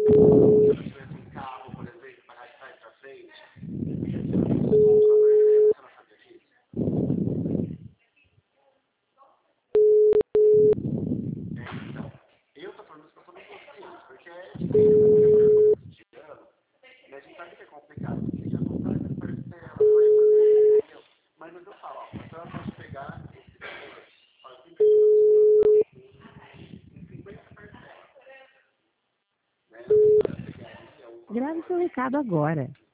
Se eu tivesse um carro, por exemplo, pagar de trás para frente, você não tem desconto na Mercedes, você não sabia disso? Então, eu tô falando isso pra todo mundo, porque é difícil, né? Você paga no cotidiano, e a gente sabe que é complicado. Você já comprar essa parcela, vai fazer, entendeu? Mas eu falo, ó, então eu posso pegar esse valor, fala, 30 em 50 parcelas, né? Eu pegaria o Grave valor seu recado agora.